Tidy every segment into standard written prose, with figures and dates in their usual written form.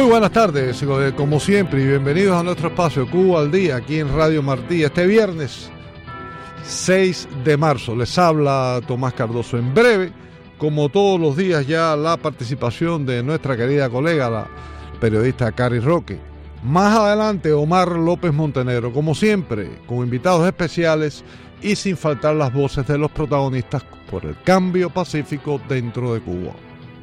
buenas tardes, como siempre, y bienvenidos a nuestro espacio Cuba al Día, aquí en Radio Martí, este viernes 6 de marzo. Les habla Tomás Cardoso. En breve, como todos los días, ya la participación de nuestra querida colega, la periodista Cari Roque. Más adelante, Omar López Montenegro, como siempre, con invitados especiales y sin faltar las voces de los protagonistas por el cambio pacífico dentro de Cuba.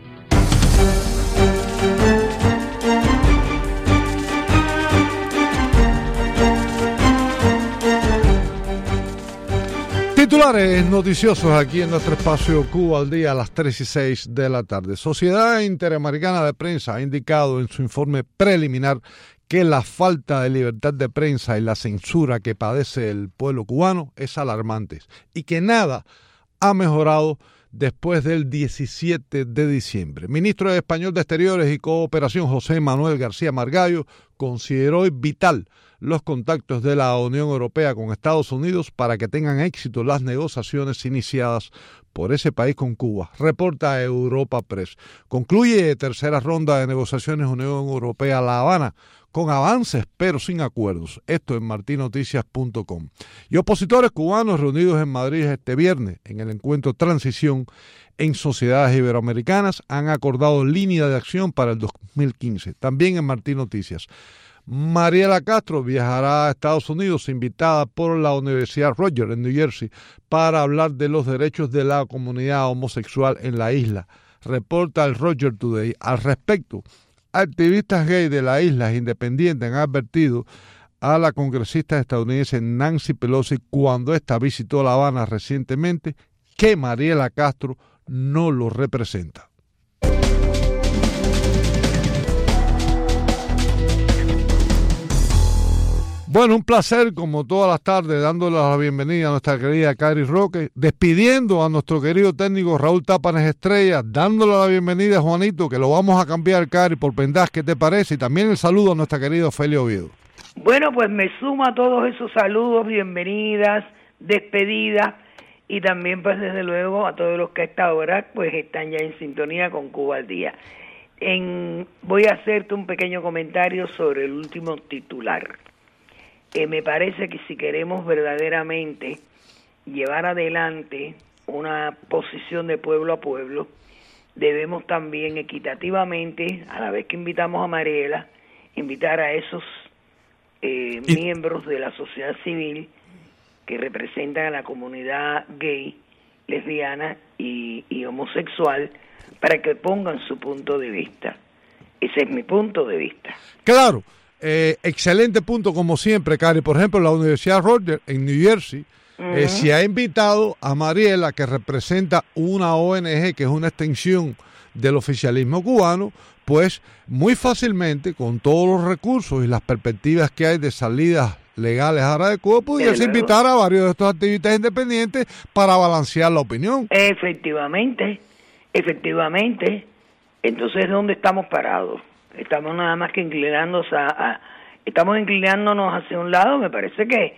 Titulares noticiosos aquí en nuestro espacio Cuba al Día a las 3:06 de la tarde. Sociedad Interamericana de Prensa ha indicado en su informe preliminar que la falta de libertad de prensa y la censura que padece el pueblo cubano es alarmante y que nada ha mejorado después del 17 de diciembre. Ministro español de Exteriores y Cooperación José Manuel García Margallo consideró vital los contactos de la Unión Europea con Estados Unidos para que tengan éxito las negociaciones iniciadas por ese país con Cuba. Reporta Europa Press. Concluye tercera ronda de negociaciones Unión Europea-La Habana con avances pero sin acuerdos. Esto en martinoticias.com. Y opositores cubanos reunidos en Madrid este viernes en el encuentro Transición en Sociedades Iberoamericanas han acordado línea de acción para el 2015. También en Martín Noticias. Mariela Castro viajará a Estados Unidos invitada por la Universidad Rogers en New Jersey para hablar de los derechos de la comunidad homosexual en la isla. Reporta el Roger Today. Al respecto, activistas gays de la isla independientes han advertido a la congresista estadounidense Nancy Pelosi cuando ésta visitó La Habana recientemente que Mariela Castro no lo representa. Bueno, un placer, como todas las tardes, dándole la bienvenida a nuestra querida Cari Roque, despidiendo a nuestro querido técnico Raúl Tápanes Estrella, dándole la bienvenida a Juanito, que lo vamos a cambiar, Cari, por Pendas, ¿qué te parece? Y también el saludo a nuestra querida Ofelia Oviedo. Bueno, pues me sumo a todos esos saludos, bienvenidas, despedidas, y también, pues, desde luego, a todos los que a esta hora, pues, están ya en sintonía con Cuba al Día. Voy a hacerte un pequeño comentario sobre el último titular. Me parece que si queremos verdaderamente llevar adelante una posición de pueblo a pueblo, debemos también equitativamente, a la vez que invitamos a Mariela, invitar a esos miembros de la sociedad civil que representan a la comunidad gay, lesbiana y homosexual para que pongan su punto de vista. Ese es mi punto de vista. Claro. Excelente punto como siempre, Cari. Por ejemplo, la Universidad Rogers en New Jersey se ha invitado a Mariela, que representa una ONG que es una extensión del oficialismo cubano, pues muy fácilmente, con todos los recursos y las perspectivas que hay de salidas legales ahora de Cuba, pudiese invitar a varios de estos activistas independientes para balancear la opinión. Efectivamente. Entonces, ¿dónde estamos parados? Estamos nada más que inclinándonos hacia un lado. Me parece que,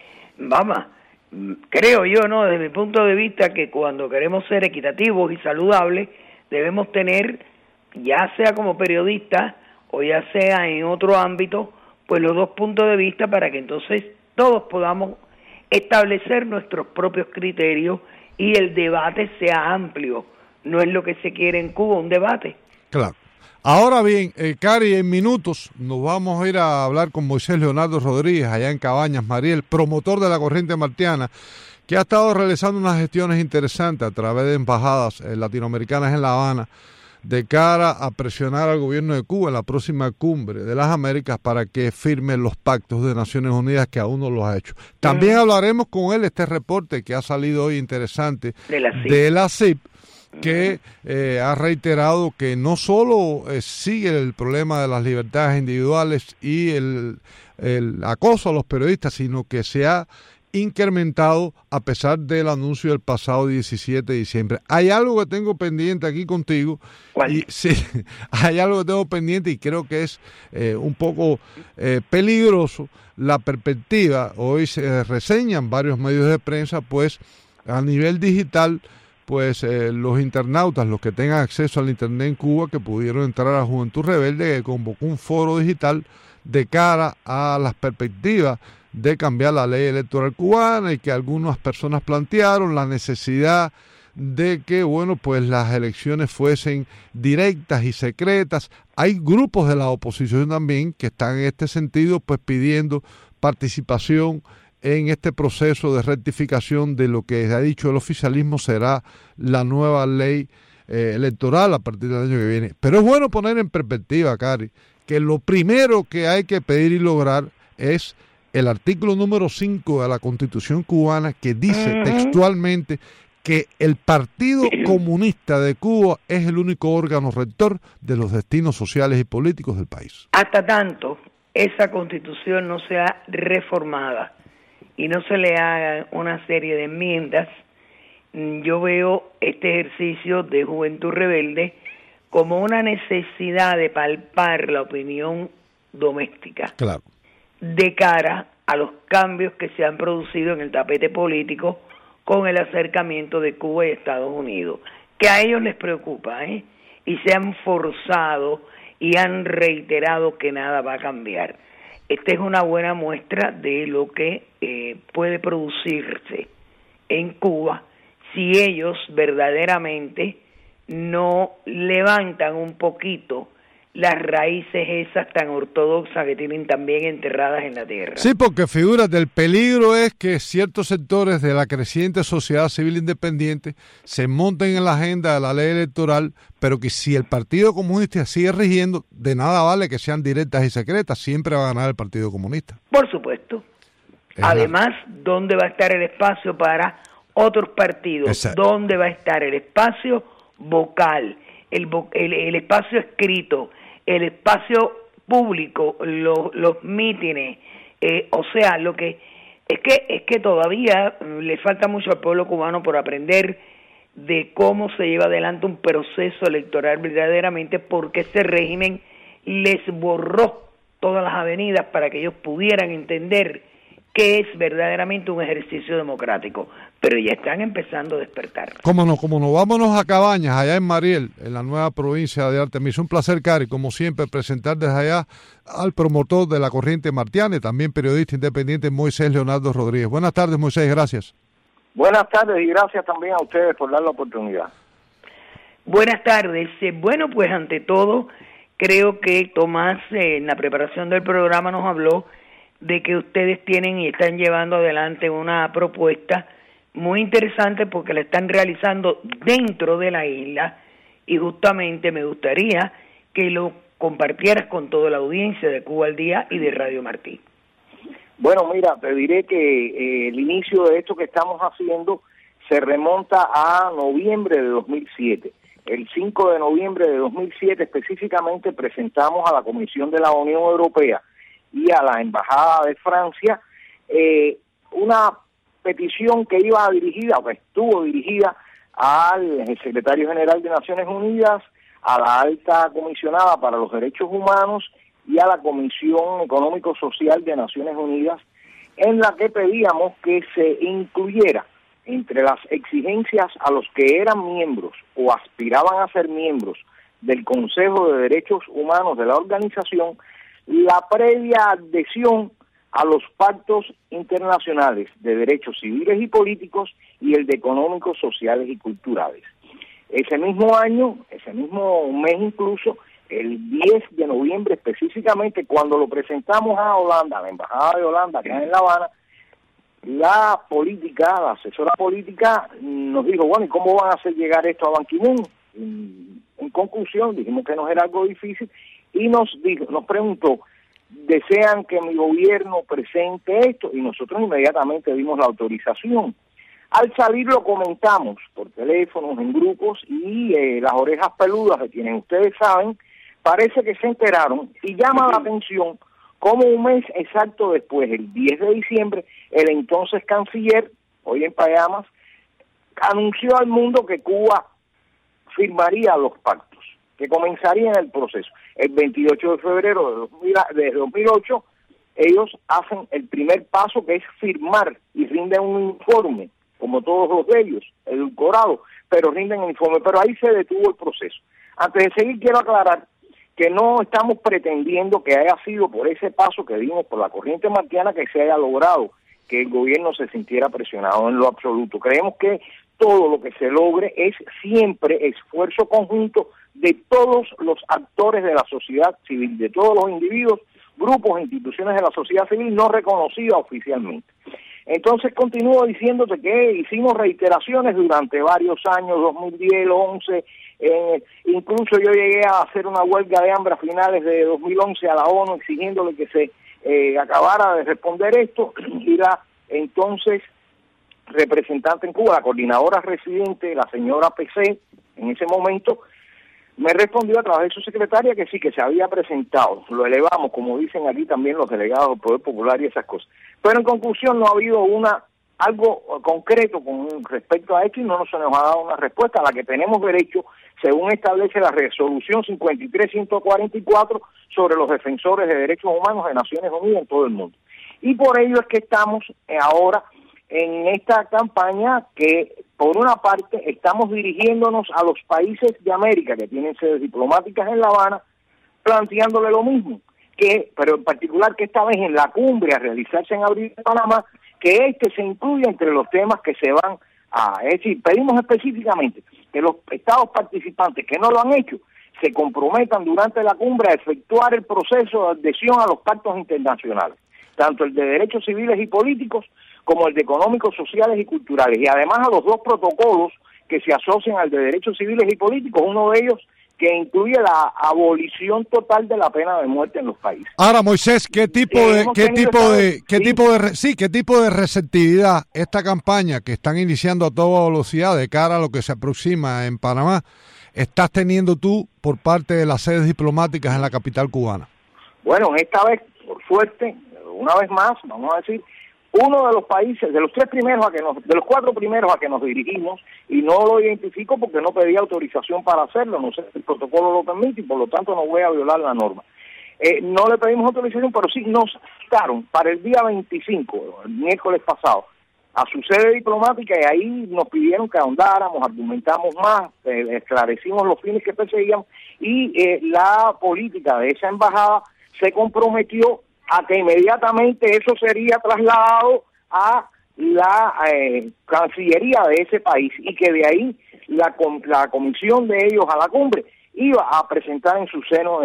creo yo, ¿no? Desde mi punto de vista, que cuando queremos ser equitativos y saludables, debemos tener, ya sea como periodistas o ya sea en otro ámbito, pues los dos puntos de vista para que entonces todos podamos establecer nuestros propios criterios y el debate sea amplio. No es lo que se quiere en Cuba, un debate. Claro. Ahora bien, Cari, en minutos nos vamos a ir a hablar con Moisés Leonardo Rodríguez, allá en Cabañas, Mariel, promotor de la corriente martiana, que ha estado realizando unas gestiones interesantes a través de embajadas latinoamericanas en La Habana, de cara a presionar al gobierno de Cuba en la próxima cumbre de las Américas para que firme los pactos de Naciones Unidas, que aún no los ha hecho. También hablaremos con él este reporte que ha salido hoy interesante de la CIP, que ha reiterado que no solo sigue el problema de las libertades individuales y el acoso a los periodistas, sino que se ha incrementado a pesar del anuncio del pasado 17 de diciembre. Hay algo que tengo pendiente aquí contigo. ¿Cuál? Sí, hay algo que tengo pendiente y creo que es un poco peligroso la perspectiva. Hoy se reseñan varios medios de prensa, pues a nivel digital, pues los internautas, los que tengan acceso al internet en Cuba, que pudieron entrar a Juventud Rebelde, que convocó un foro digital de cara a las perspectivas de cambiar la ley electoral cubana, y que algunas personas plantearon la necesidad de que, bueno, pues las elecciones fuesen directas y secretas. Hay grupos de la oposición también que están en este sentido, pues pidiendo participación en este proceso de rectificación de lo que ha dicho el oficialismo será la nueva ley electoral a partir del año que viene. Pero es bueno poner en perspectiva, Cari, que lo primero que hay que pedir y lograr es el artículo número 5 de la Constitución cubana, que dice textualmente que el Partido Comunista de Cuba es el único órgano rector de los destinos sociales y políticos del país. Hasta tanto esa Constitución no sea reformada y no se le hagan una serie de enmiendas, yo veo este ejercicio de Juventud Rebelde como una necesidad de palpar la opinión doméstica. Claro. De cara a los cambios que se han producido en el tapete político con el acercamiento de Cuba y Estados Unidos, que a ellos les preocupa, y se han forzado y han reiterado que nada va a cambiar. Esta es una buena muestra de lo que puede producirse en Cuba si ellos verdaderamente no levantan un poquito las raíces esas tan ortodoxas que tienen también enterradas en la tierra. Sí, porque figúrate, el peligro es que ciertos sectores de la creciente sociedad civil independiente se monten en la agenda de la ley electoral, pero que si el Partido Comunista sigue rigiendo, de nada vale que sean directas y secretas, siempre va a ganar el Partido Comunista. Por supuesto. Además, ¿dónde va a estar el espacio para otros partidos? Exacto. ¿Dónde va a estar el espacio vocal, el espacio escrito, el espacio público, los mítines? O sea, lo que es que todavía le falta mucho al pueblo cubano por aprender de cómo se lleva adelante un proceso electoral verdaderamente, porque este régimen les borró todas las avenidas para que ellos pudieran entender que es verdaderamente un ejercicio democrático, pero ya están empezando a despertar. Cómo no. Vámonos a Cabañas, allá en Mariel, en la nueva provincia de Artemisa. Un placer, Cari, como siempre, presentar desde allá al promotor de la corriente martiana y también periodista independiente, Moisés Leonardo Rodríguez. Buenas tardes, Moisés, gracias. Buenas tardes y gracias también a ustedes por dar la oportunidad. Buenas tardes. Bueno, pues ante todo, creo que Tomás en la preparación del programa nos habló de que ustedes tienen y están llevando adelante una propuesta muy interesante porque la están realizando dentro de la isla, y justamente me gustaría que lo compartieras con toda la audiencia de Cuba al Día y de Radio Martí. Bueno, mira, te diré que el inicio de esto que estamos haciendo se remonta a noviembre de 2007. El 5 de noviembre de 2007 específicamente presentamos a la Comisión de la Unión Europea y a la Embajada de Francia una petición que iba dirigida, o que estuvo dirigida al secretario general de Naciones Unidas, a la alta comisionada para los derechos humanos y a la Comisión Económico-Social de Naciones Unidas, en la que pedíamos que se incluyera entre las exigencias a los que eran miembros o aspiraban a ser miembros del Consejo de Derechos Humanos de la organización, la previa adhesión a los pactos internacionales de derechos civiles y políticos y el de económicos, sociales y culturales. Ese mismo año, ese mismo mes incluso, el 10 de noviembre específicamente, cuando lo presentamos a Holanda, a la Embajada de Holanda, acá en La Habana, la asesora política nos dijo, bueno, ¿y cómo van a hacer llegar esto a Ban Ki-moon? En conclusión, dijimos que no era algo difícil, y nos preguntó, ¿desean que mi gobierno presente esto? Y nosotros inmediatamente dimos la autorización. Al salir lo comentamos por teléfonos, en grupos, y las orejas peludas de quienes ustedes saben, parece que se enteraron, y llama la atención como un mes exacto después, el 10 de diciembre, el entonces canciller, hoy en Payamas, anunció al mundo que Cuba firmaría los pactos, que comenzarían el proceso. El 28 de febrero de 2008, ellos hacen el primer paso, que es firmar, y rinden un informe, como todos los de ellos, edulcorado, pero rinden el informe. Pero ahí se detuvo el proceso. Antes de seguir, quiero aclarar que no estamos pretendiendo que haya sido por ese paso que dimos por la corriente martiana que se haya logrado que el gobierno se sintiera presionado en lo absoluto. Creemos que todo lo que se logre es siempre esfuerzo conjunto de todos los actores de la sociedad civil, de todos los individuos, grupos e instituciones de la sociedad civil no reconocidas oficialmente. Entonces continúo diciéndote que hicimos reiteraciones durante varios años, 2010, 2011, incluso yo llegué a hacer una huelga de hambre a finales de 2011 a la ONU exigiéndole que se acabara de responder esto, y la entonces representante en Cuba, la coordinadora residente, la señora PC, en ese momento, me respondió a través de su secretaria que sí, que se había presentado, lo elevamos, como dicen aquí también los delegados del Poder Popular y esas cosas. Pero en conclusión no ha habido algo concreto con respecto a esto y no se nos ha dado una respuesta a la que tenemos derecho según establece la resolución 53-144 sobre los defensores de derechos humanos de Naciones Unidas en todo el mundo. Y por ello es que estamos ahora en esta campaña que, por una parte, estamos dirigiéndonos a los países de América que tienen sedes diplomáticas en La Habana, planteándole lo mismo, pero en particular que esta vez en la cumbre a realizarse en abril de Panamá, que se incluya entre los temas que se van es decir, pedimos específicamente que los estados participantes que no lo han hecho se comprometan durante la cumbre a efectuar el proceso de adhesión a los pactos internacionales, tanto el de derechos civiles y políticos como el de económicos, sociales y culturales, y además a los dos protocolos que se asocian al de derechos civiles y políticos, uno de ellos que incluye la abolición total de la pena de muerte en los países. Ahora, Moisés, ¿qué tipo de receptividad esta campaña que están iniciando a toda velocidad de cara a lo que se aproxima en Panamá estás teniendo tú por parte de las sedes diplomáticas en la capital cubana? Bueno, esta vez, por suerte, una vez más, vamos a decir, uno de los países, de los cuatro primeros a que nos dirigimos, y no lo identifico porque no pedí autorización para hacerlo, no sé si el protocolo lo permite y por lo tanto no voy a violar la norma. No le pedimos autorización, pero sí nos citaron para el día 25, el miércoles pasado, a su sede diplomática, y ahí nos pidieron que ahondáramos, argumentamos más, esclarecimos los fines que perseguíamos, y la política de esa embajada se comprometió a que inmediatamente eso sería trasladado a la Cancillería de ese país y que de ahí la comisión de ellos a la cumbre iba a presentar en su seno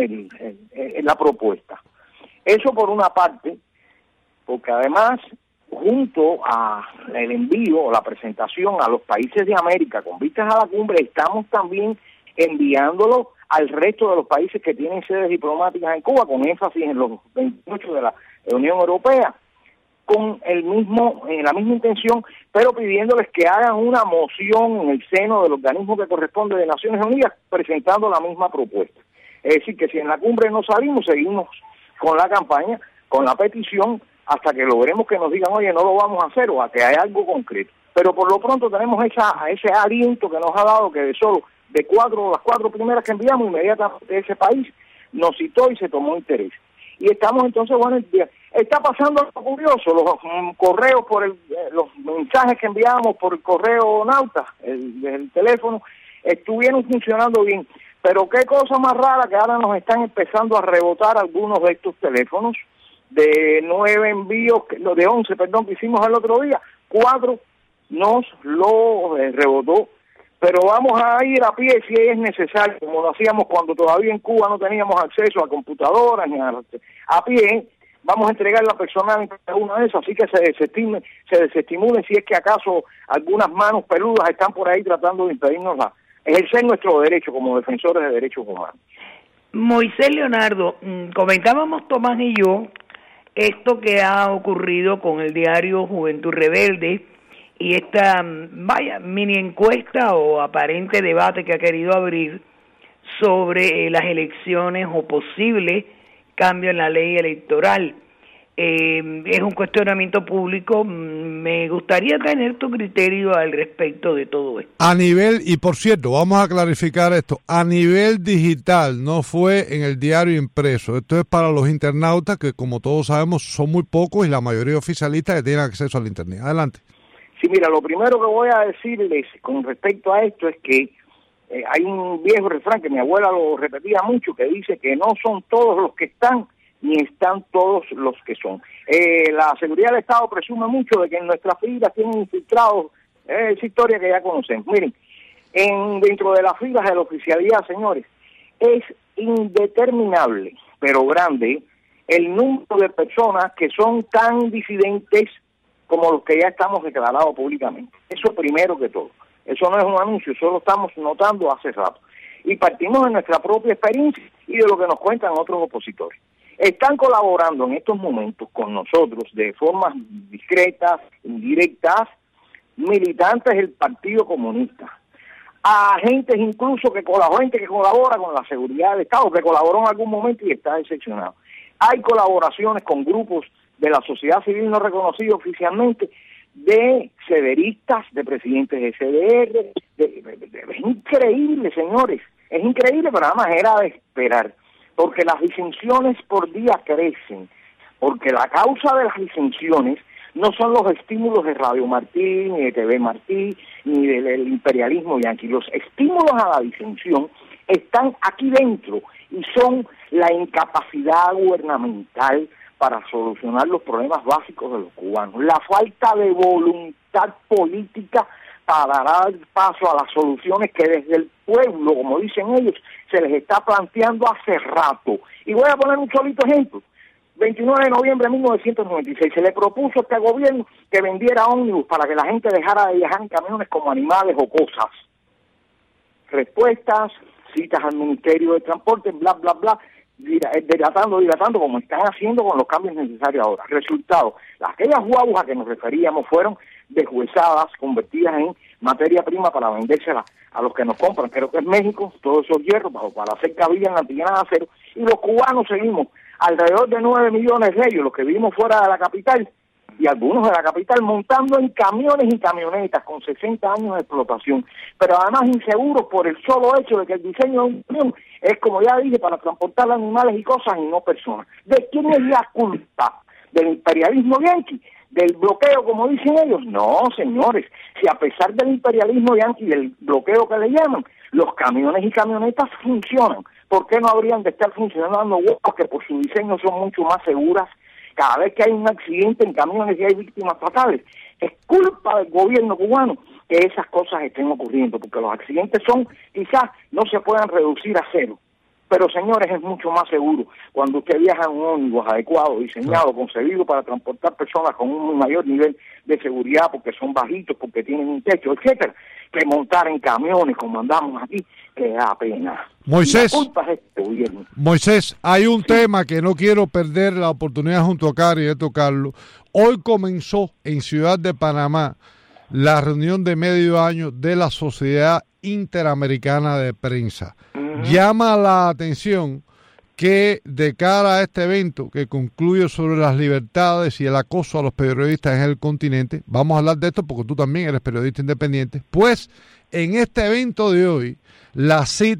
la propuesta. Eso por una parte, porque además, junto a el envío o la presentación a los países de América con vistas a la cumbre, estamos también enviándolo al resto de los países que tienen sedes diplomáticas en Cuba, con énfasis en los 28 de la Unión Europea, con la misma intención, pero pidiéndoles que hagan una moción en el seno del organismo que corresponde de Naciones Unidas, presentando la misma propuesta. Es decir, que si en la cumbre no salimos, seguimos con la campaña, con la petición, hasta que logremos que nos digan, oye, no lo vamos a hacer, o a que hay algo concreto. Pero por lo pronto tenemos ese aliento que nos ha dado, que de solo las cuatro primeras que enviamos, inmediatamente ese país nos citó y se tomó interés. Y estamos entonces, bueno, está pasando algo curioso, los correos los mensajes que enviamos por el correo Nauta, el teléfono, estuvieron funcionando bien. Pero qué cosa más rara que ahora nos están empezando a rebotar algunos de estos teléfonos, de 9 envíos, de 11, perdón, que hicimos el otro día, 4 nos lo rebotó. Pero vamos a ir a pie si es necesario, como lo hacíamos cuando todavía en Cuba no teníamos acceso a computadoras ni a pie. Vamos a entregar la personal en cada una de esas, así que se desestimule si es que acaso algunas manos peludas están por ahí tratando de impedirnos ejercer nuestro derecho como defensores de derechos humanos. Moisés Leonardo, comentábamos Tomás y yo esto que ha ocurrido con el diario Juventud Rebelde y esta, mini encuesta o aparente debate que ha querido abrir sobre las elecciones o posible cambio en la ley electoral. Es un cuestionamiento público. Me gustaría tener tu criterio al respecto de todo esto. A nivel, y por cierto, vamos a clarificar esto, a nivel digital, no fue en el diario impreso. Esto es para los internautas que, como todos sabemos, son muy pocos y la mayoría oficialistas que tienen acceso al internet. Adelante. Sí, mira, lo primero que voy a decirles con respecto a esto es que hay un viejo refrán que mi abuela lo repetía mucho, que dice que no son todos los que están, ni están todos los que son. La seguridad del Estado presume mucho de que en nuestras filas tienen infiltrados, esa historia que ya conocemos. Miren, dentro de las filas de la oficialidad, señores, es indeterminable, pero grande, el número de personas que son tan disidentes como los que ya estamos declarados públicamente. Eso primero que todo. Eso no es un anuncio, eso lo estamos notando hace rato. Y partimos de nuestra propia experiencia y de lo que nos cuentan otros opositores. Están colaborando en estos momentos con nosotros de formas discretas, indirectas, militantes del Partido Comunista, agentes incluso gente que colabora con la seguridad del Estado, que colaboró en algún momento y está decepcionado. Hay colaboraciones con grupos de la sociedad civil no reconocidos oficialmente, de cederistas, de presidentes de CDR, es increíble, señores, es increíble, pero nada más era de esperar, porque las disensiones por día crecen, porque la causa de las disensiones no son los estímulos de Radio Martí, ni de TV Martí, ni del imperialismo yanqui. Los estímulos a la disensión están aquí dentro y son la incapacidad gubernamental para solucionar los problemas básicos de los cubanos, la falta de voluntad política para dar paso a las soluciones que desde el pueblo, como dicen ellos, se les está planteando hace rato. Y voy a poner un solito ejemplo. 29 de noviembre de 1996 se le propuso a este gobierno que vendiera ómnibus para que la gente dejara de viajar en camiones como animales o cosas. Respuestas, citas al Ministerio de Transporte, bla, bla, bla, dilatando, como están haciendo con los cambios necesarios ahora. Resultado, aquellas guaguas que nos referíamos fueron deshuesadas, convertidas en materia prima para vendérsela a los que nos compran, creo que es México, todos esos hierros para hacer cabilla en la antillana de acero, y los cubanos seguimos, alrededor de 9 millones de ellos, los que vivimos fuera de la capital, y algunos de la capital, montando en camiones y camionetas con 60 años de explotación, pero además inseguros por el solo hecho de que el diseño de un camión es, como ya dije, para transportar animales y cosas y no personas. ¿De quién es la culpa? ¿Del imperialismo yanqui? ¿Del bloqueo, como dicen ellos? No, señores, si a pesar del imperialismo yanqui, del bloqueo que le llaman, los camiones y camionetas funcionan, ¿por qué no habrían de estar funcionando huevos que por su diseño son mucho más seguras? Cada vez que hay un accidente en camiones y hay víctimas fatales, es culpa del gobierno cubano que esas cosas estén ocurriendo, porque los accidentes quizás no se puedan reducir a cero, pero señores, es mucho más seguro cuando usted viaja en un ómnibus adecuado, diseñado, concebido para transportar personas con un mayor nivel de seguridad, porque son bajitos, porque tienen un techo, etcétera, que montar en camiones como andamos aquí, que da pena. Moisés, la culpa es este gobierno. Moisés, hay un tema que no quiero perder la oportunidad junto a Cari de tocarlo. Hoy comenzó en Ciudad de Panamá la reunión de medio año de la Sociedad Interamericana de Prensa. Llama la atención que de cara a este evento que concluye sobre las libertades y el acoso a los periodistas en el continente, vamos a hablar de esto porque tú también eres periodista independiente, pues en este evento de hoy la CIP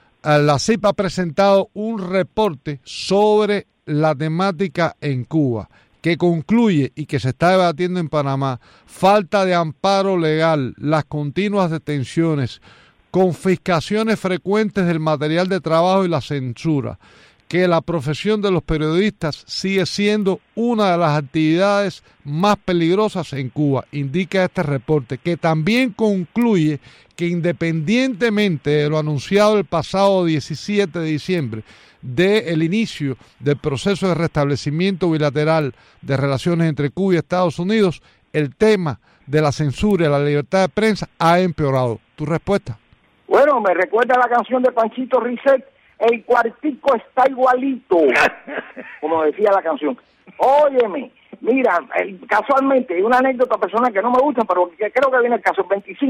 ha presentado un reporte sobre la temática en Cuba, que concluye y que se está debatiendo en Panamá: falta de amparo legal, las continuas detenciones, confiscaciones frecuentes del material de trabajo y la censura, que la profesión de los periodistas sigue siendo una de las actividades más peligrosas en Cuba, indica este reporte, que también concluye que independientemente de lo anunciado el pasado 17 de diciembre, del inicio del proceso de restablecimiento bilateral de relaciones entre Cuba y Estados Unidos, el tema de la censura y la libertad de prensa ha empeorado. ¿Tu respuesta? Bueno, me recuerda la canción de Panchito Risset, el cuartico está igualito, como decía la canción. Óyeme, mira, casualmente, una anécdota personal que no me gusta, pero que creo que viene el caso,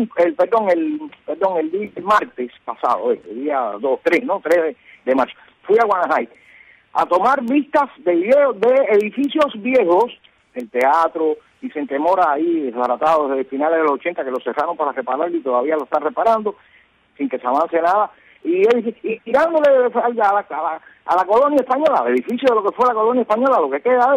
el martes pasado, el día 3 de marzo, fui a Guanajay a tomar vistas de videos de edificios viejos, el teatro Vicente Mora ahí desbaratados desde finales de los 80, que lo cerraron para repararlo y todavía lo están reparando sin que se avance nada, y tirándole a la colonia española, al edificio de lo que fue la colonia española, lo que queda de él,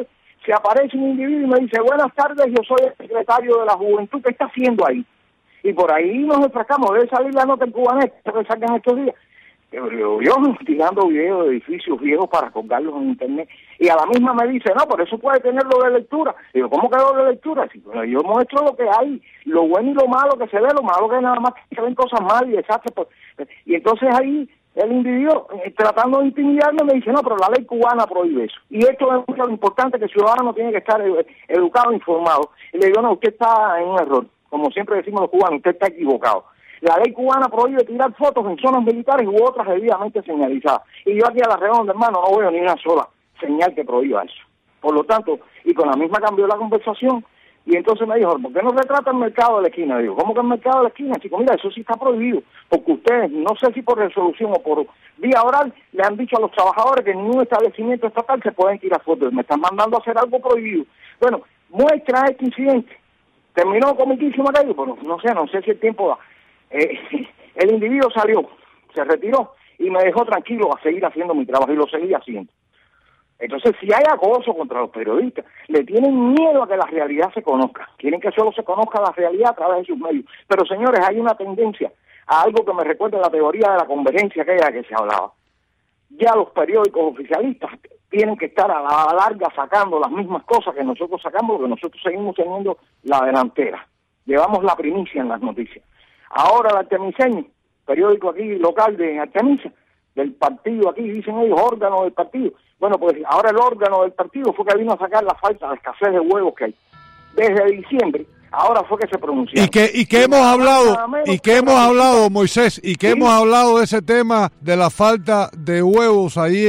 se aparece un individuo y me dice, buenas tardes, yo soy el secretario de la Juventud, ¿qué está haciendo ahí? Y por ahí nos enfrascamos, debe salir la nota en Cubanet, que sacan estos días. Yo tirando videos de edificios viejos para colgarlos en internet, y a la misma me dice, no, por eso puede tenerlo de lectura. Y yo, ¿cómo que lo de lectura? Si, bueno, yo muestro lo que hay, lo bueno y lo malo que se ve, lo malo que nada más se ven cosas mal y desastres. Y entonces ahí el individuo, tratando de intimidarme, me dice, no, pero la ley cubana prohíbe eso. Y esto es mucho lo importante, que el ciudadano tiene que estar educado, informado. Y le digo, no, usted está en un error. Como siempre decimos los cubanos, usted está equivocado. La ley cubana prohíbe tirar fotos en zonas militares u otras debidamente señalizadas. Y yo aquí a la redonda, hermano, no veo ni una sola señal que prohíba eso. Por lo tanto, y con la misma cambió la conversación, y entonces me dijo, ¿por qué no retrata el mercado de la esquina? Digo, ¿cómo que el mercado de la esquina? Chico, mira, eso sí está prohibido, porque ustedes, no sé si por resolución o por vía oral, le han dicho a los trabajadores que en ningún establecimiento estatal se pueden tirar fotos. Me están mandando a hacer algo prohibido. Bueno, muestra este incidente. Terminó comiquísimo aquello, pero no sé si el tiempo da. El individuo salió, se retiró y me dejó tranquilo a seguir haciendo mi trabajo, y lo seguí haciendo. Entonces, si hay acoso contra los periodistas, le tienen miedo a que la realidad se conozca. Quieren que solo se conozca la realidad a través de sus medios. Pero, señores, hay una tendencia a algo que me recuerda a la teoría de la convergencia aquella que se hablaba. Ya los periódicos oficialistas tienen que estar a la larga sacando las mismas cosas que nosotros sacamos, porque nosotros seguimos teniendo la delantera. Llevamos la primicia en las noticias. Ahora el artemiseño, periódico aquí local de Artemisa, del partido aquí, dicen ellos, órgano del partido. Bueno, pues ahora el órgano del partido fue que vino a sacar la falta de escasez de huevos que hay. Desde diciembre, ahora fue que se pronunció. Y que hemos hablado, Moisés, y que hemos hablado de ese tema de la falta de huevos ahí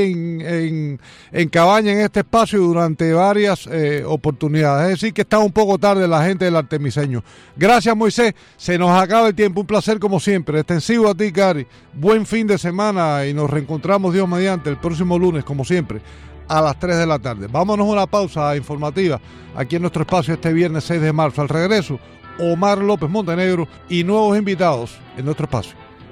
en Cabaña, en este espacio, durante varias oportunidades. Es decir, que está un poco tarde la gente del artemiseño. Gracias, Moisés. Se nos acaba el tiempo. Un placer como siempre. Extensivo a ti, Cari. Buen fin de semana y nos reencontramos, Dios mediante, el próximo lunes, como siempre, a las 3 de la tarde. Vámonos a una pausa informativa aquí en nuestro espacio este viernes 6 de marzo. Al regreso, Omar López Montenegro y nuevos invitados en nuestro espacio.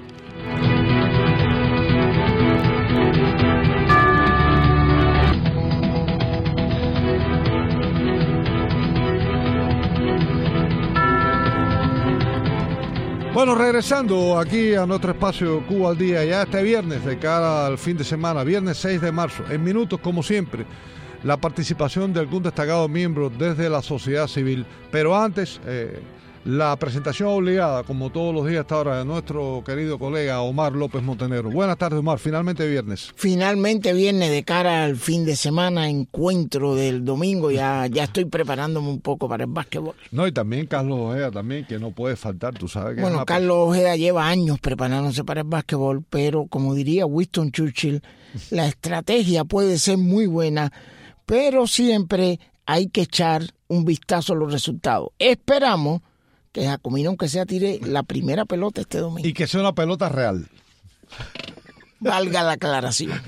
Bueno, regresando aquí a nuestro espacio Cuba al Día, ya este viernes, de cara al fin de semana, viernes 6 de marzo, en minutos, como siempre, la participación de algún destacado miembro desde la sociedad civil. Pero antes, la presentación obligada, como todos los días hasta ahora, de nuestro querido colega Omar López Montenegro. Buenas tardes, Omar. Finalmente viernes. Finalmente viernes, de cara al fin de semana, encuentro del domingo. Ya estoy preparándome un poco para el básquetbol. No, y también Carlos Ojeda, también, que no puede faltar, tú sabes que... Bueno, Carlos Ojeda lleva años preparándose para el básquetbol, pero como diría Winston Churchill, la estrategia puede ser muy buena, pero siempre hay que echar un vistazo a los resultados. Esperamos que Jacomino, aunque sea, tire la primera pelota este domingo. Y que sea una pelota real. Valga la aclaración.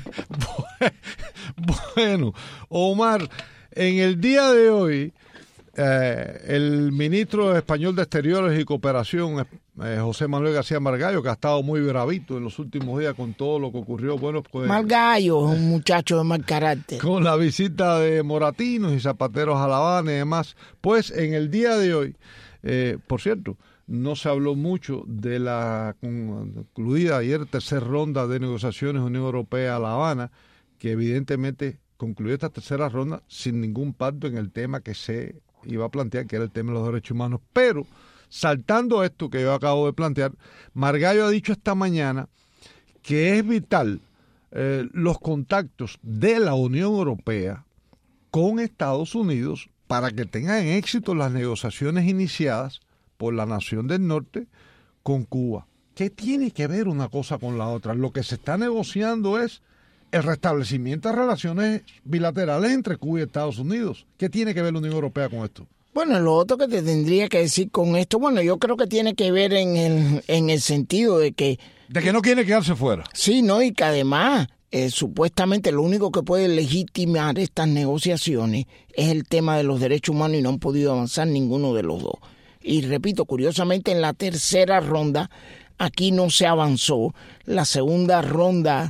Bueno, Omar, en el día de hoy, el ministro español de Exteriores y Cooperación, José Manuel García Margallo, que ha estado muy bravito en los últimos días con todo lo que ocurrió. Bueno, pues, Margallo es un muchacho de mal carácter. Con la visita de moratinos y zapateros a La Habana y demás. Pues en el día de hoy, por cierto, no se habló mucho de la concluida ayer tercera ronda de negociaciones Unión Europea-La Habana, que evidentemente concluyó esta tercera ronda sin ningún pacto en el tema que se iba a plantear, que era el tema de los derechos humanos. Pero, saltando esto que yo acabo de plantear, Margallo ha dicho esta mañana que es vital los contactos de la Unión Europea con Estados Unidos para que tengan éxito las negociaciones iniciadas por la nación del norte con Cuba. ¿Qué tiene que ver una cosa con la otra? Lo que se está negociando es el restablecimiento de relaciones bilaterales entre Cuba y Estados Unidos. ¿Qué tiene que ver la Unión Europea con esto? Bueno, lo otro que te tendría que decir con esto, bueno, yo creo que tiene que ver en el sentido de que... De que no quiere quedarse fuera. Sí, no, y que además... supuestamente lo único que puede legitimar estas negociaciones es el tema de los derechos humanos y no han podido avanzar ninguno de los dos. Y repito, curiosamente en la tercera ronda aquí no se avanzó. La segunda ronda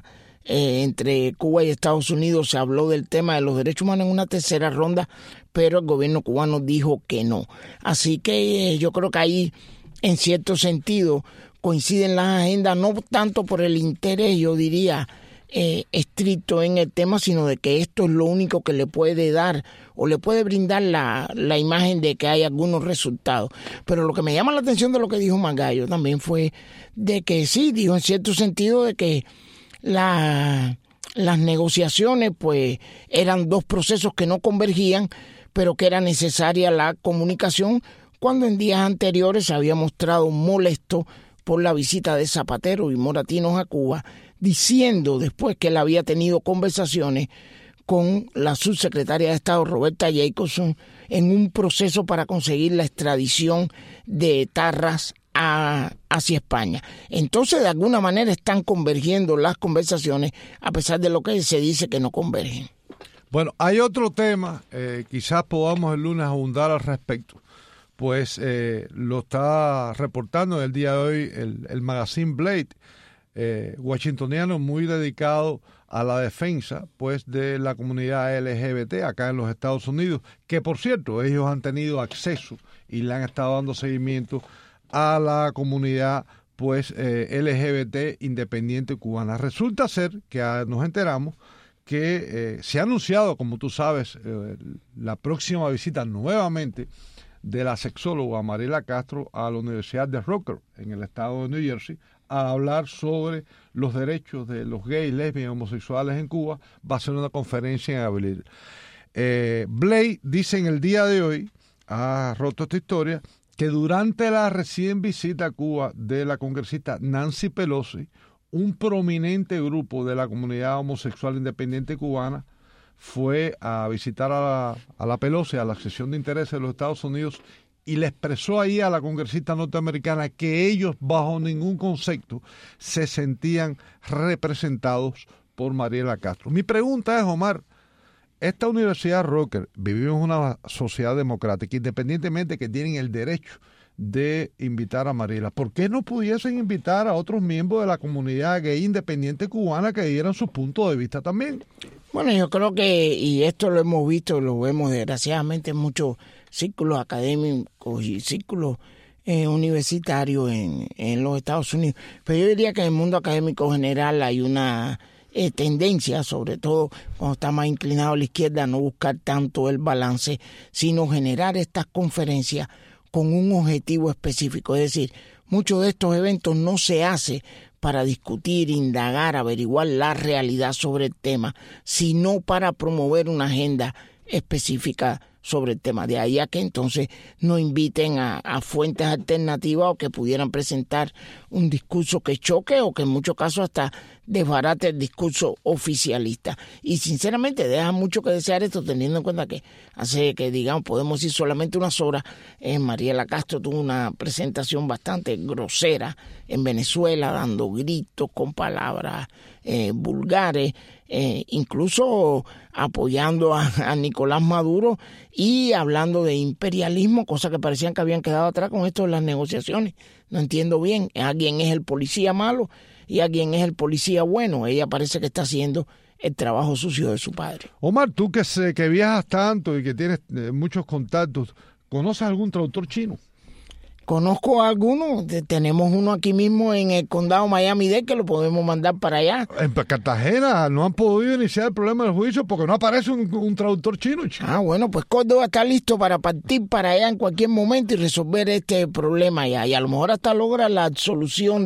entre Cuba y Estados Unidos, se habló del tema de los derechos humanos en una tercera ronda, pero el gobierno cubano dijo que no. Así que yo creo que ahí, en cierto sentido, coinciden las agendas, no tanto por el interés, yo diría, estricto en el tema, sino de que esto es lo único que le puede dar o le puede brindar la imagen de que hay algunos resultados. Pero lo que me llama la atención de lo que dijo Margallo también fue de que sí, dijo en cierto sentido de que las negociaciones pues eran dos procesos que no convergían, pero que era necesaria la comunicación, cuando en días anteriores se había mostrado molesto por la visita de Zapatero y Moratinos a Cuba, diciendo después que él había tenido conversaciones con la subsecretaria de Estado, Roberta Jacobson, en un proceso para conseguir la extradición de Tarras hacia España. Entonces, de alguna manera están convergiendo las conversaciones, a pesar de lo que se dice que no convergen. Bueno, hay otro tema, quizás podamos el lunes abundar al respecto, pues lo está reportando en el día de hoy el magazine Blade, washingtoniano, muy dedicado a la defensa pues de la comunidad LGBT acá en los Estados Unidos, que por cierto ellos han tenido acceso y le han estado dando seguimiento a la comunidad pues LGBT independiente cubana. Resulta ser que nos enteramos que se ha anunciado, como tú sabes, la próxima visita nuevamente de la sexóloga Mariela Castro a la Universidad de Rutgers en el estado de New Jersey, a hablar sobre los derechos de los gays, lesbianas y homosexuales en Cuba. Va a ser una conferencia en abril. Blake dice en el día de hoy, ha roto esta historia, que durante la recién visita a Cuba de la congresista Nancy Pelosi, un prominente grupo de la comunidad homosexual independiente cubana fue a visitar a la Pelosi, a la sección de intereses de los Estados Unidos, y le expresó ahí a la congresista norteamericana que ellos bajo ningún concepto se sentían representados por Mariela Castro. Mi pregunta es, Omar, esta Universidad Rutgers, vivimos en una sociedad democrática, independientemente de que tienen el derecho de invitar a Mariela, ¿por qué no pudiesen invitar a otros miembros de la comunidad gay independiente cubana que dieran su punto de vista también? Bueno, yo creo que, y esto lo hemos visto, lo vemos desgraciadamente en muchos círculos académicos y círculos universitarios en los Estados Unidos, pero yo diría que en el mundo académico general hay una tendencia, sobre todo cuando está más inclinado a la izquierda, a no buscar tanto el balance, sino generar estas conferencias con un objetivo específico. Es decir, muchos de estos eventos no se hace para discutir, indagar, averiguar la realidad sobre el tema, sino para promover una agenda específica sobre el tema. De ahí a que entonces no inviten a fuentes alternativas o que pudieran presentar un discurso que choque o que en muchos casos hasta desbarate el discurso oficialista. Y sinceramente deja mucho que desear esto, teniendo en cuenta que hace que, digamos, podemos decir solamente unas horas, Mariela Castro tuvo una presentación bastante grosera en Venezuela, dando gritos con palabras vulgares, incluso apoyando a Nicolás Maduro y hablando de imperialismo, cosas que parecían que habían quedado atrás con esto de las negociaciones. No entiendo bien, alguien es el policía malo y alguien es el policía bueno. Ella parece que está haciendo el trabajo sucio de su padre. Omar, tú que viajas tanto y que tienes muchos contactos, ¿conoces algún traductor chino? Conozco a algunos, tenemos uno aquí mismo en el condado Miami-Dade que lo podemos mandar para allá. En Cartagena no han podido iniciar el problema del juicio porque no aparece un traductor chino. Ah, bueno, pues Córdoba está listo para partir para allá en cualquier momento y resolver este problema allá. Y a lo mejor hasta logra la absolución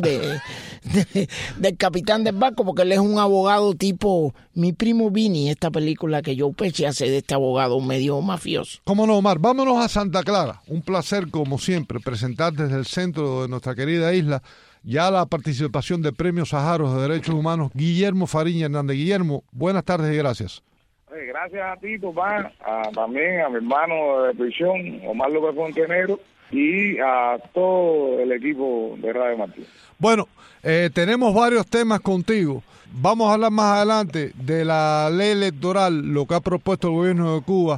del capitán del barco, porque él es un abogado tipo Mi Primo Vini, esta película que Joe Pesci hace de este abogado medio mafioso. ¿Cómo no, Omar? Vámonos a Santa Clara. Un placer, como siempre, presentar desde el centro de nuestra querida isla ya la participación de Premios Saharos de Derechos Humanos, Guillermo Fariña Hernández. Guillermo, buenas tardes y gracias. Gracias a ti, papá, también a mi hermano de prisión, Omar López Fontenero, y a todo el equipo de Radio Martín. Bueno, tenemos varios temas contigo. Vamos a hablar más adelante de la ley electoral, lo que ha propuesto el gobierno de Cuba,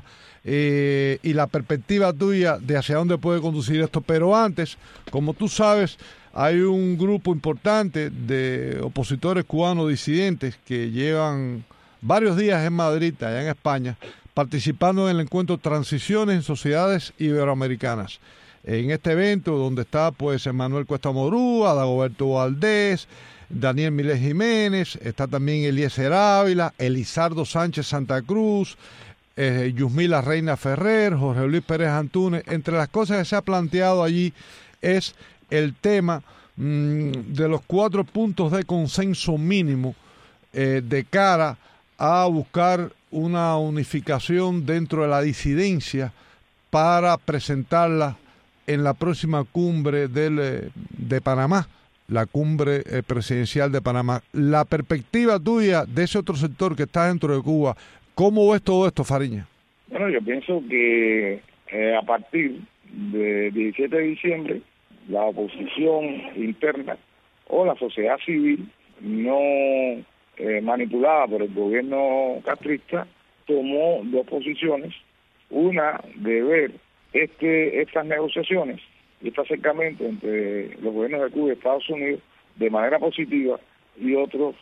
y la perspectiva tuya de hacia dónde puede conducir esto. Pero antes, como tú sabes, hay un grupo importante de opositores cubanos disidentes que llevan varios días en Madrid, allá en España, participando en el encuentro Transiciones en Sociedades Iberoamericanas. En este evento, donde está pues Manuel Cuesta Morúa, Dagoberto Valdés, Daniel Milés Jiménez, está también Eliezer Ávila, Elizardo Sánchez Santa Cruz, Yusmila Reina Ferrer, Jorge Luis Pérez Antúnez. Entre las cosas que se ha planteado allí es el tema de los 4 puntos de consenso mínimo de cara a buscar una unificación dentro de la disidencia para presentarla en la próxima cumbre de Panamá, la cumbre presidencial de Panamá. La perspectiva tuya de ese otro sector que está dentro de Cuba, ¿cómo ves todo esto, Fariña? Bueno, yo pienso que a partir del 17 de diciembre, la oposición interna o la sociedad civil, no manipulada por el gobierno castrista, tomó 2 posiciones. Una, de ver estas negociaciones y este acercamiento entre los gobiernos de Cuba y Estados Unidos de manera positiva, y otros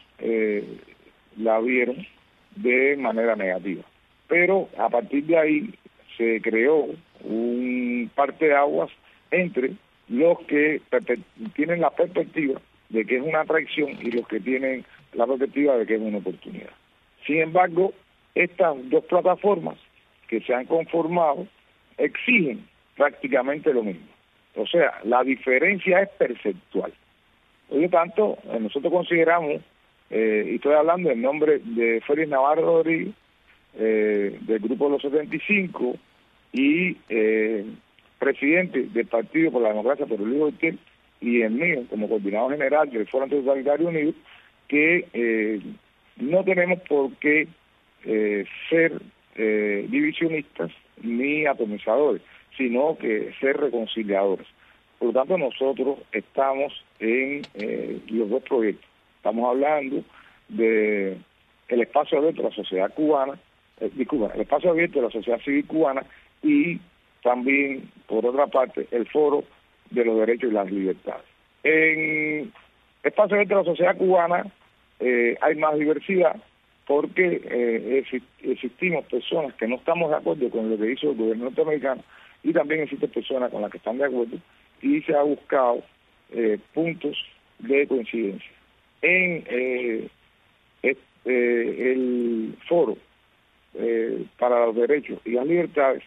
la vieron de manera negativa. Pero a partir de ahí se creó un parteaguas entre los que tienen la perspectiva de que es una traición y los que tienen la perspectiva de que es una oportunidad. Sin embargo, estas 2 plataformas que se han conformado exigen prácticamente lo mismo. O sea, la diferencia es perceptual. Por lo tanto, nosotros consideramos, y estoy hablando en nombre de Félix Navarro Rodríguez, del Grupo de los 75 y presidente del Partido por la Democracia por el Libre Hotel, y el mío como coordinador general del Foro Antitotalitario Unido, que no tenemos por qué ser divisionistas ni atomizadores, sino que ser reconciliadores. Por lo tanto, nosotros estamos en los 2 proyectos. Estamos hablando de el espacio abierto de la sociedad cubana, el espacio abierto de la sociedad civil cubana, y también, por otra parte, el Foro de los Derechos y las Libertades. En el espacio abierto de la sociedad cubana hay más diversidad, porque existimos personas que no estamos de acuerdo con lo que hizo el gobierno norteamericano, y también existen personas con las que están de acuerdo, y se ha buscado puntos de coincidencia. En el Foro para los Derechos y las Libertades,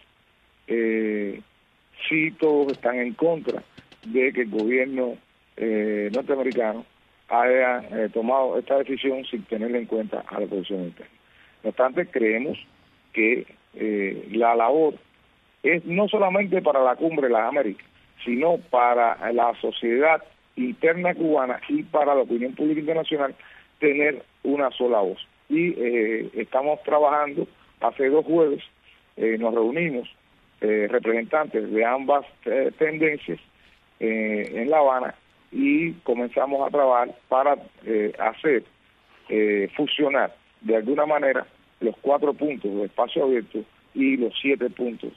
sí todos están en contra de que el gobierno norteamericano haya tomado esta decisión sin tener en cuenta a la oposición interna. No obstante, creemos que la labor es no solamente para la Cumbre de las Américas, sino para la sociedad interna cubana y para la opinión pública internacional, tener una sola voz. Y estamos trabajando, hace 2 jueves, nos reunimos representantes de ambas tendencias en La Habana, y comenzamos a trabajar para hacer fusionar de alguna manera los 4 puntos de espacio abierto y los 7 puntos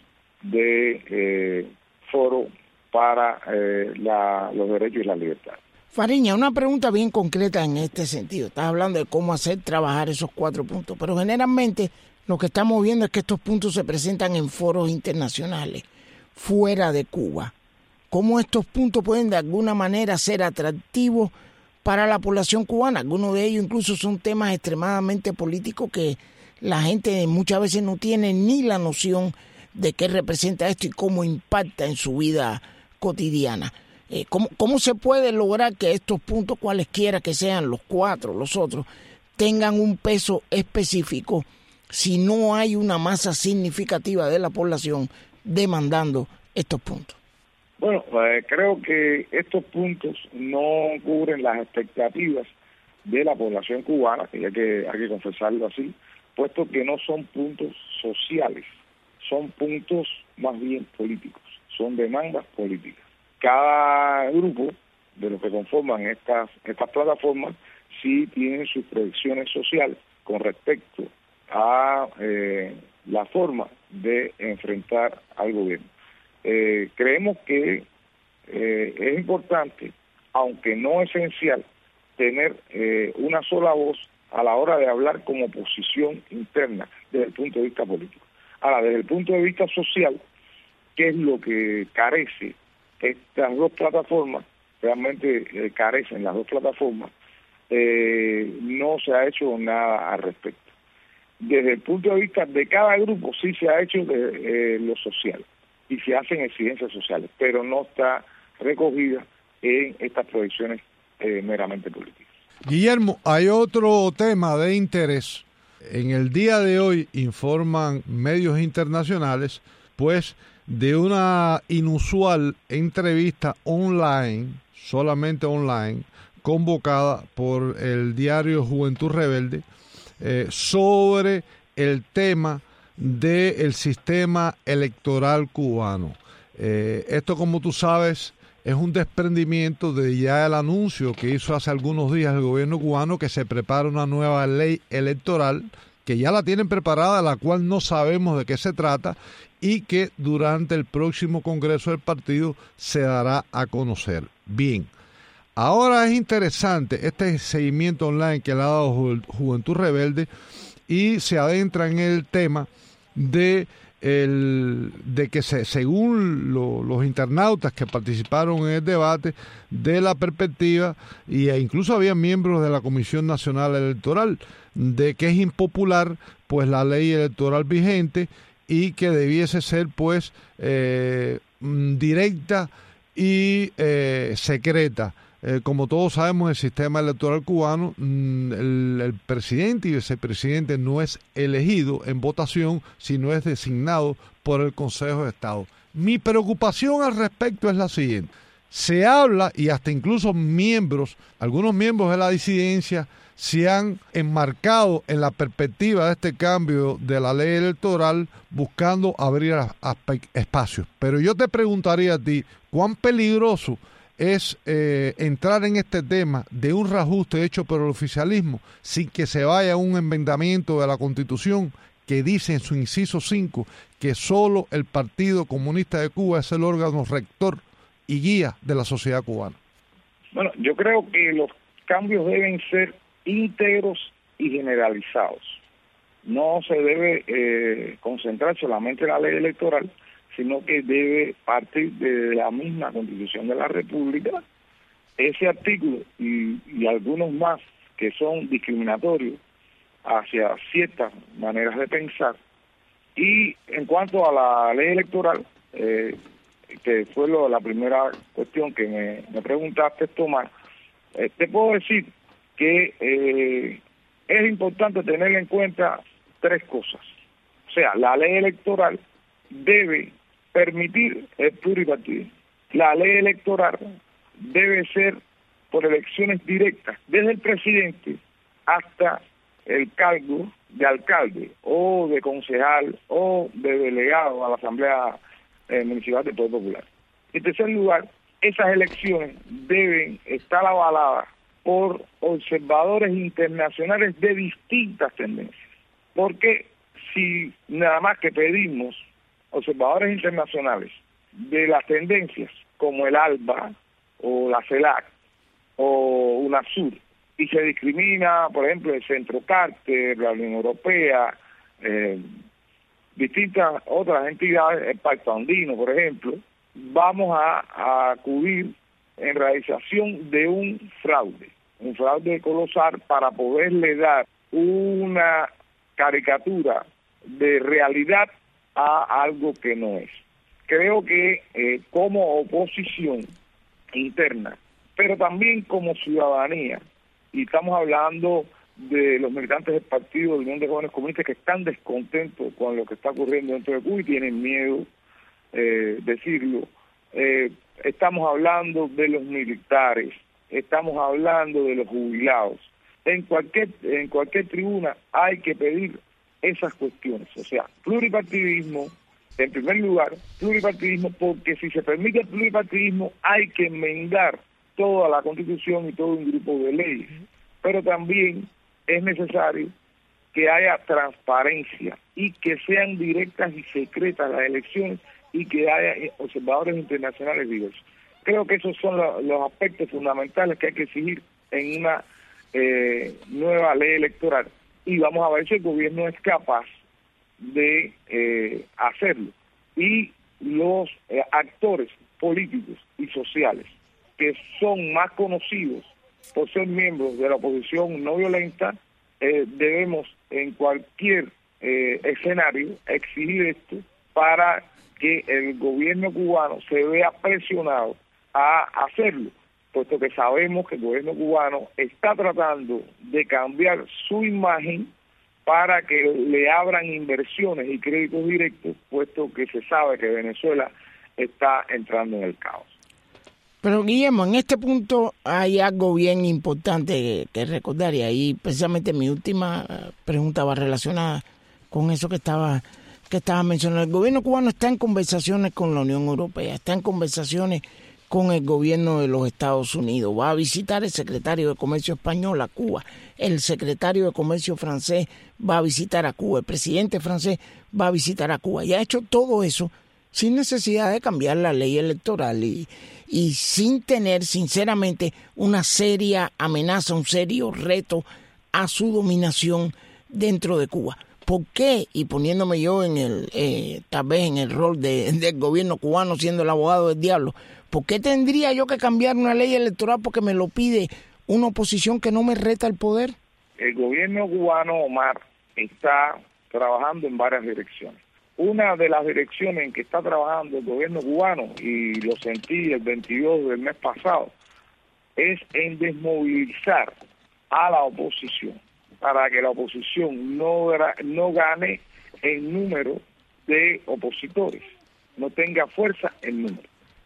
de foro para los derechos y la libertad. Fariña, una pregunta bien concreta en este sentido. Estás hablando de cómo hacer trabajar esos 4 puntos, pero generalmente lo que estamos viendo es que estos puntos se presentan en foros internacionales, fuera de Cuba. ¿Cómo estos puntos pueden de alguna manera ser atractivos para la población cubana? Algunos de ellos incluso son temas extremadamente políticos que la gente muchas veces no tiene ni la noción de qué representa esto y cómo impacta en su vida cotidiana. ¿Cómo se puede lograr que estos puntos, cualesquiera que sean, los 4, los otros, tengan un peso específico si no hay una masa significativa de la población demandando estos puntos? Bueno, creo que estos puntos no cubren las expectativas de la población cubana, que hay que confesarlo así, puesto que no son puntos sociales, son puntos más bien políticos, son demandas políticas. Cada grupo de los que conforman estas plataformas sí tienen sus proyecciones sociales con respecto a la forma de enfrentar al gobierno. Creemos que es importante aunque no esencial, tener una sola voz a la hora de hablar como oposición interna desde el punto de vista político. Ahora, desde el punto de vista social, ¿qué es lo que carece estas dos plataformas? Realmente carecen las dos plataformas, no se ha hecho nada al respecto. Desde el punto de vista de cada grupo sí se ha hecho de lo social y se hacen exigencias sociales, pero no está recogida en estas proyecciones meramente políticas. Guillermo, hay otro tema de interés. En el día de hoy informan medios internacionales, pues, de una inusual entrevista online, solamente online, convocada por el diario Juventud Rebelde, sobre el tema del sistema electoral cubano. Esto, como tú sabes, es un desprendimiento de ya el anuncio que hizo hace algunos días el gobierno cubano que se prepara una nueva ley electoral, que ya la tienen preparada, la cual no sabemos de qué se trata y que durante el próximo congreso del partido se dará a conocer. Bien, ahora es interesante este seguimiento online que le ha dado Juventud Rebelde y se adentra en el tema de que según los internautas que participaron en el debate, de la perspectiva, e incluso había miembros de la Comisión Nacional Electoral, de que es impopular pues la ley electoral vigente y que debiese ser pues directa y secreta. Como todos sabemos, el sistema electoral cubano, el presidente y vicepresidente no es elegido en votación, sino es designado por el Consejo de Estado. Mi preocupación al respecto es la siguiente. Se habla, y hasta incluso algunos miembros de la disidencia se han enmarcado en la perspectiva de este cambio de la ley electoral buscando abrir espacios. Pero yo te preguntaría a ti, ¿cuán peligroso es entrar en este tema de un reajuste hecho por el oficialismo sin que se vaya a un enmendamiento de la Constitución que dice en su inciso 5 que solo el Partido Comunista de Cuba es el órgano rector y guía de la sociedad cubana? Bueno, yo creo que los cambios deben ser íntegros y generalizados. No se debe concentrar solamente en la ley electoral, sino que debe partir de la misma Constitución de la República, ese artículo y algunos más que son discriminatorios hacia ciertas maneras de pensar. Y en cuanto a la ley electoral, que fue la primera cuestión que me preguntaste, Tomás, te puedo decir que es importante tener en cuenta tres cosas. O sea, la ley electoral debe permitir el pluripartidismo. La ley electoral debe ser por elecciones directas, desde el presidente hasta el cargo de alcalde o de concejal o de delegado a la Asamblea Municipal del Poder Popular. En tercer lugar, esas elecciones deben estar avaladas por observadores internacionales de distintas tendencias. Porque si nada más que pedimos observadores internacionales de las tendencias como el ALBA o la CELAC o UNASUR, y se discrimina, por ejemplo, el Centro Carter, la Unión Europea, distintas otras entidades, el Pacto Andino, por ejemplo, vamos a acudir en realización de un fraude colosal para poderle dar una caricatura de realidad a algo que no es. Creo que como oposición interna, pero también como ciudadanía, y estamos hablando de los militantes del Partido de Unión de Jóvenes Comunistas que están descontentos con lo que está ocurriendo dentro de Cuba y tienen miedo decirlo. Estamos hablando de los militares, estamos hablando de los jubilados. En cualquier tribuna hay que pedir esas cuestiones, o sea, pluripartidismo, en primer lugar, pluripartidismo, porque si se permite el pluripartidismo hay que enmendar toda la Constitución y todo un grupo de leyes, pero también es necesario que haya transparencia y que sean directas y secretas las elecciones y que haya observadores internacionales diversos. Creo que esos son los aspectos fundamentales que hay que exigir en una nueva ley electoral, y vamos a ver si el gobierno es capaz de hacerlo. Y los actores políticos y sociales que son más conocidos por ser miembros de la oposición no violenta, debemos en cualquier escenario exigir esto para que el gobierno cubano se vea presionado a hacerlo, puesto que sabemos que el gobierno cubano está tratando de cambiar su imagen para que le abran inversiones y créditos directos, puesto que se sabe que Venezuela está entrando en el caos. Pero Guillermo, en este punto hay algo bien importante que recordar, y ahí precisamente mi última pregunta va relacionada con eso que estaba mencionando. El gobierno cubano está en conversaciones con la Unión Europea, está en conversaciones con el gobierno de los Estados Unidos. Va a visitar el secretario de Comercio español a Cuba, el secretario de Comercio francés va a visitar a Cuba, el presidente francés va a visitar a Cuba. Y ha hecho todo eso sin necesidad de cambiar la ley electoral y sin tener, sinceramente, una seria amenaza, un serio reto a su dominación dentro de Cuba. ¿Por qué? Y poniéndome yo tal vez en el rol del gobierno cubano, siendo el abogado del diablo, ¿por qué tendría yo que cambiar una ley electoral porque me lo pide una oposición que no me reta el poder? El gobierno cubano, Omar, está trabajando en varias direcciones. Una de las direcciones en que está trabajando el gobierno cubano, y lo sentí el 22 del mes pasado, es en desmovilizar a la oposición, para que la oposición no gane el número de opositores, no tenga fuerza en número.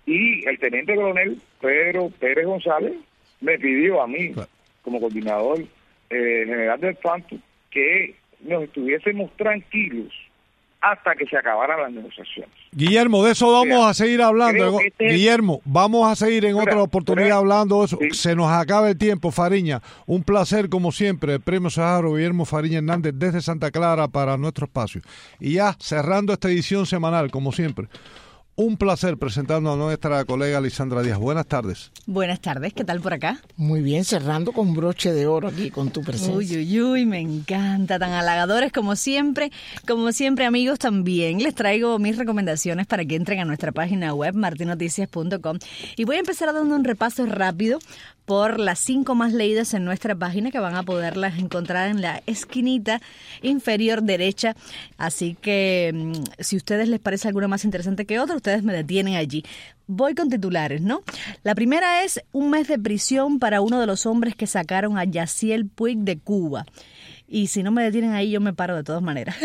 Y el teniente coronel Pedro Pérez González me pidió a mí, como coordinador general del FANTU, que nos estuviésemos tranquilos hasta que se acabaran las negociaciones. Guillermo, de eso vamos a seguir hablando. Guillermo, vamos a seguir en otra oportunidad hablando de eso. Sí. Se nos acaba el tiempo, Fariña. Un placer, como siempre, el Premio Sájarov Guillermo Fariña Hernández desde Santa Clara para nuestro espacio. Y ya cerrando esta edición semanal, como siempre, un placer presentando a nuestra colega Lisandra Díaz. Buenas tardes. Buenas tardes, ¿qué tal por acá? Muy bien, cerrando con broche de oro aquí con tu presencia. Uy, me encanta, tan halagadores como siempre, amigos, también les traigo mis recomendaciones para que entren a nuestra página web martinoticias.com, y voy a empezar dando un repaso rápido por las 5 más leídas en nuestra página, que van a poderlas encontrar en la esquinita inferior derecha. Así que si a ustedes les parece alguna más interesante que otra, ustedes me detienen allí. Voy con titulares, ¿no? La primera es: un mes de prisión para uno de los hombres que sacaron a Yaciel Puig de Cuba. Y si no me detienen ahí, yo me paro de todas maneras.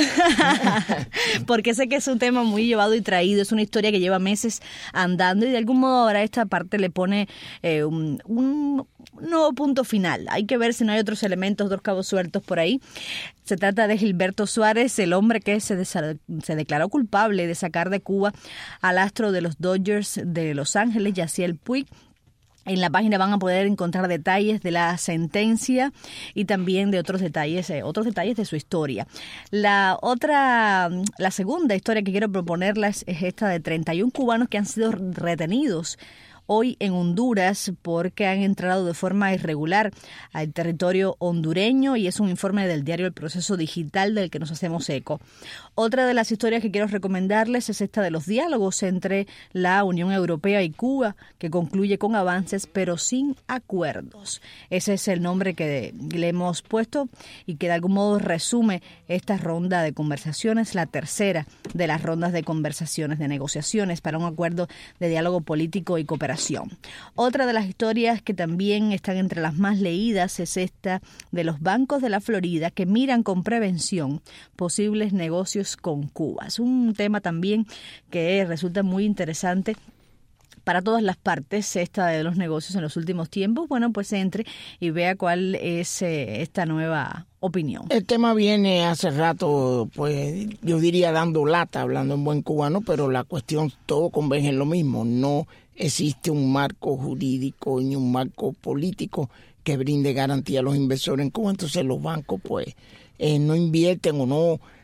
Porque sé que es un tema muy llevado y traído. Es una historia que lleva meses andando y de algún modo ahora esta parte le pone un nuevo punto final. Hay que ver si no hay otros elementos, otros cabos sueltos por ahí. Se trata de Gilberto Suárez, el hombre que se declaró culpable de sacar de Cuba al astro de los Dodgers de Los Ángeles, Yaciel Puig. En la página van a poder encontrar detalles de la sentencia y también de otros detalles de su historia. La segunda historia que quiero proponerles es esta de 31 cubanos que han sido retenidos hoy en Honduras porque han entrado de forma irregular al territorio hondureño, y es un informe del diario El Proceso Digital del que nos hacemos eco. Otra de las historias que quiero recomendarles es esta de los diálogos entre la Unión Europea y Cuba, que concluye con avances pero sin acuerdos. Ese es el nombre que le hemos puesto y que de algún modo resume esta ronda de conversaciones, la tercera de las rondas de conversaciones, de negociaciones para un acuerdo de diálogo político y cooperación. Otra de las historias que también están entre las más leídas es esta de los bancos de la Florida que miran con prevención posibles negocios con Cuba. Es un tema también que resulta muy interesante para todas las partes, esta de los negocios en los últimos tiempos. Bueno, pues entre y vea cuál es esta nueva opinión. El tema viene hace rato, pues yo diría dando lata, hablando en buen cubano, pero la cuestión todo converge en lo mismo. No existe un marco jurídico ni un marco político que brinde garantía a los inversores en Cuba, entonces los bancos pues no invierten o no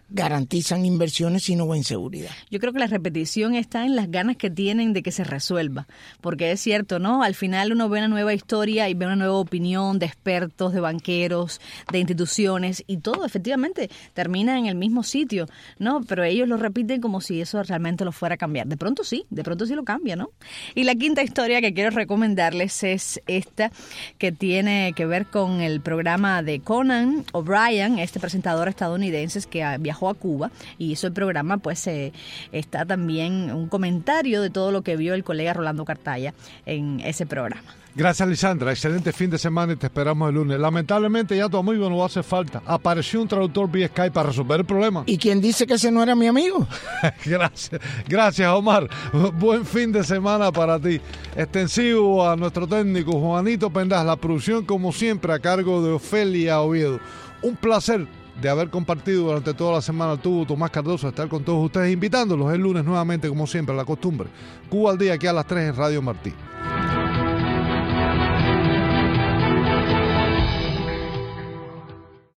garantizan inversiones, sino en seguridad. Yo creo que la repetición está en las ganas que tienen de que se resuelva, porque es cierto, ¿no? Al final uno ve una nueva historia y ve una nueva opinión de expertos, de banqueros, de instituciones, y todo efectivamente termina en el mismo sitio, ¿no? Pero ellos lo repiten como si eso realmente lo fuera a cambiar. De pronto sí lo cambia, ¿no? Y la quinta historia que quiero recomendarles es esta, que tiene que ver con el programa de Conan O'Brien, este presentador estadounidense que viajó a Cuba y hizo el programa. Pues está también un comentario de todo lo que vio el colega Rolando Cartaya en ese programa. Gracias, Lisandra. Excelente fin de semana y te esperamos el lunes. Lamentablemente ya tu amigo no va a hacer falta. Apareció un traductor vía Skype para resolver el problema. ¿Y quién dice que ese no era mi amigo? Gracias, Omar. Buen fin de semana para ti. Extensivo a nuestro técnico Juanito Pendaz. La producción, como siempre, a cargo de Ofelia Oviedo. Un placer de haber compartido durante toda la semana tú, Tomás Cardoso, estar con todos ustedes, invitándolos el lunes nuevamente, como siempre, a la costumbre. Cuba al día, aquí a las 3 en Radio Martí.